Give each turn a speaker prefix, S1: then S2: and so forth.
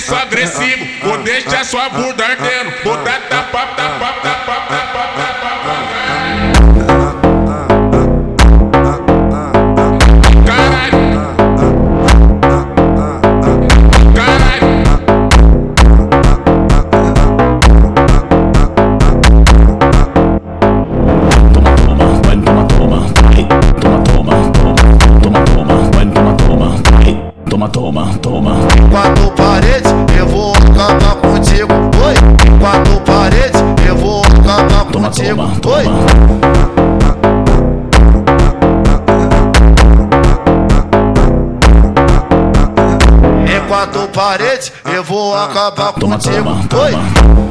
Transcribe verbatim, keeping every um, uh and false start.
S1: sou agressivo, vou deixar sua bunda ardendo. Vou dar tapa, tapa, tapa, tapa, tapa, caralho. Caralho.
S2: Toma, toma, toma.
S3: Quatro paredes, eu vou acabar contigo. Oi, quatro paredes, eu vou acabar
S2: Toma,
S3: contigo.
S2: toma, toma.
S3: Oi. Em quatro paredes, eu vou acabar
S2: Toma,
S3: contigo.
S2: toma, toma.
S3: Oi.